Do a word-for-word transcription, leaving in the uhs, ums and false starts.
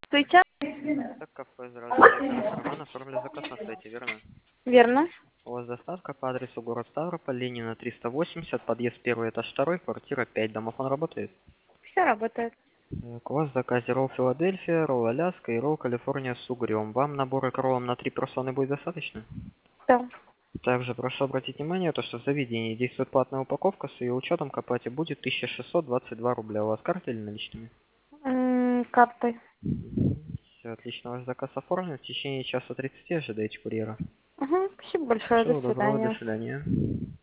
Здравствуйте. Так, кафе, здравствуйте. Роман, оформили заказ на сайте, верно? Верно. У вас доставка по адресу город Ставрополь, Ленина триста восемьдесят, подъезд первый, этаж второй, квартира пять. Домофон работает? Все работает. Так, у вас в заказе ролл Филадельфия, ролл Аляска и ролл Калифорния с угрем. Вам набора к роллам на три персоны будет достаточно? Да. Также прошу обратить внимание, то, что в заведении действует платная упаковка, с ее учетом к оплате будет тысяча шестьсот двадцать два рубля. У вас карта или наличными? М, Картой. Все, отлично, ваш заказ оформлен. В течение часа тридцати ожидайте курьера. Угу. Спасибо большое. До Всего доброго, до свидания. свидания.